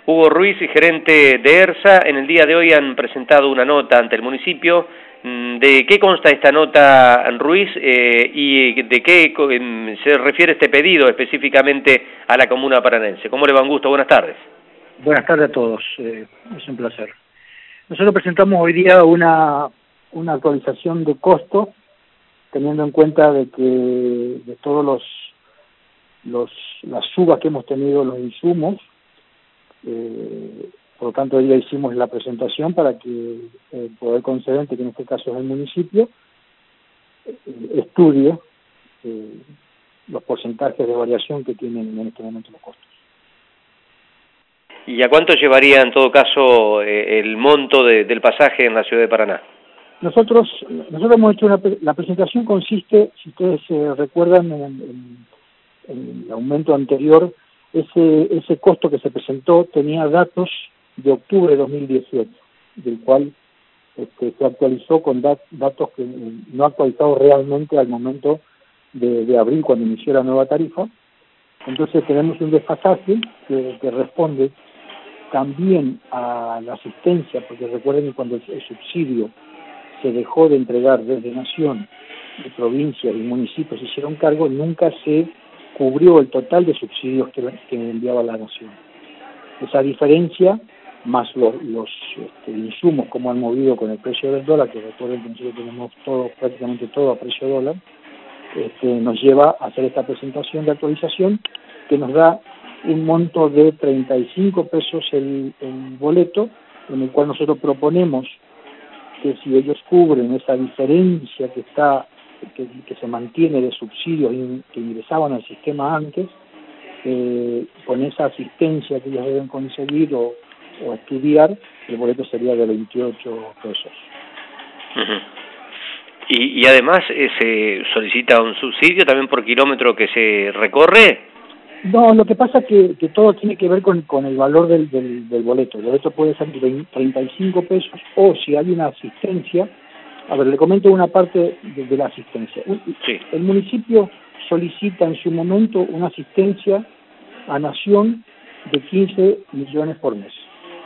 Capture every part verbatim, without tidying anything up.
Hugo Ruiz, gerente de ERSA. En el día de hoy han presentado una nota ante el municipio. ¿De qué consta esta nota, Ruiz, eh, y de qué se refiere este pedido específicamente a la comuna paranense? ¿Cómo le va? Un gusto, buenas tardes. Buenas tardes a todos, eh, es un placer. Nosotros presentamos hoy día una, una actualización de costo, teniendo en cuenta de que de todos los, los las subas que hemos tenido los insumos, eh, por lo tanto hoy día hicimos la presentación para que el poder concedente, que en este caso es el municipio, eh, estudie eh, los porcentajes de variación que tienen en este momento los costos. ¿Y a cuánto llevaría en todo caso eh, el monto de, del pasaje en la ciudad de Paraná? Nosotros nosotros hemos hecho una, la presentación consiste, si ustedes eh, recuerdan, en, en, en el aumento anterior, ese ese costo que se presentó tenía datos de octubre de dos mil dieciocho, del cual este, se actualizó con dat, datos que no actualizados realmente al momento de, de abril, cuando inició la nueva tarifa. Entonces tenemos un desfasaje que, que responde también a la asistencia, porque recuerden que cuando el, el subsidio se dejó de entregar desde Nación, de provincias y municipios se hicieron cargo, nunca se cubrió el total de subsidios que, que enviaba la Nación. Esa diferencia, más los, los este, insumos, como han movido con el precio del dólar, que recuerden que nosotros tenemos todo, prácticamente todo a precio dólar, este, nos lleva a hacer esta presentación de actualización que nos da un monto de treinta y cinco pesos el, el boleto, en el cual nosotros proponemos que si ellos cubren esa diferencia que está que, que se mantiene de subsidios in, que ingresaban al sistema antes, eh, con esa asistencia que ellos deben conseguir o, o estudiar, el boleto sería de veintiocho pesos. Uh-huh. y, y además eh, se solicita un subsidio también por kilómetro que se recorre. No, lo que pasa es que, que todo tiene que ver con, con el valor del, del, del boleto. El boleto puede ser de treinta y cinco pesos, o si hay una asistencia. A ver, le comento una parte de, de la asistencia. Sí. El municipio solicita en su momento una asistencia a Nación de quince millones por mes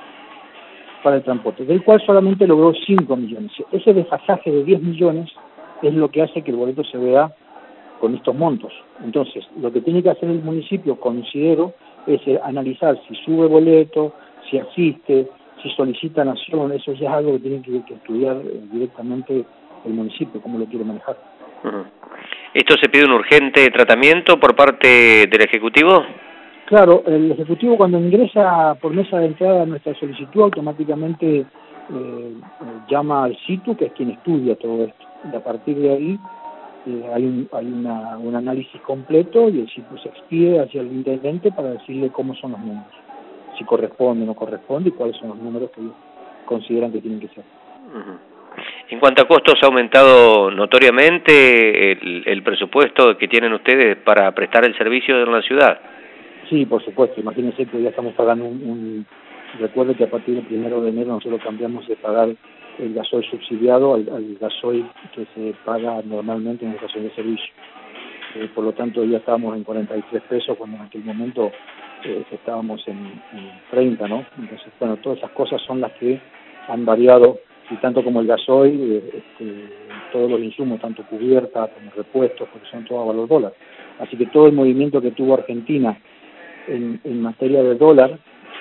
para el transporte, del cual solamente logró cinco millones. Ese desfasaje de diez millones es lo que hace que el boleto se vea con estos montos. Entonces, lo que tiene que hacer el municipio, considero, es analizar si sube boleto, si asiste, si solicita Nación. Eso ya es algo que tiene que, que estudiar directamente el municipio, cómo lo quiere manejar. Uh-huh. ¿Esto se pide un urgente tratamiento por parte del Ejecutivo? Claro, el Ejecutivo cuando ingresa por mesa de entrada a nuestra solicitud, automáticamente eh, eh, llama al SITU, que es quien estudia todo esto. Y a partir de ahí Eh, hay un, hay una, un análisis completo y el SITU se expide hacia el intendente para decirle cómo son los números, si corresponde o no corresponde y cuáles son los números que ellos consideran que tienen que ser. Uh-huh. En cuanto a costos, ¿ha aumentado notoriamente el, el presupuesto que tienen ustedes para prestar el servicio en la ciudad? Sí, por supuesto. Imagínense que ya estamos pagando un... un recuerde que a partir del primero de enero nosotros cambiamos de pagar el gasoil subsidiado al, al gasoil que se paga normalmente en el gasoil de servicio. Eh, por lo tanto, ya estábamos en cuarenta y tres pesos cuando en aquel momento eh, estábamos en, en treinta, ¿no? Entonces, bueno, todas esas cosas son las que han variado, y tanto como el gasoil, eh, este, todos los insumos, tanto cubierta como repuestos, porque son todos a valor dólar. Así que todo el movimiento que tuvo Argentina en, en materia de dólar,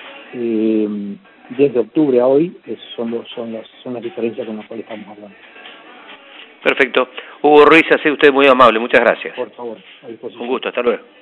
eh, desde octubre a hoy, es, son, los, son, las, son las diferencias con las cuales estamos hablando. Perfecto. Hugo Ruiz, ha sido usted muy amable, muchas gracias. Por favor, a disposición. Un gusto, hasta luego.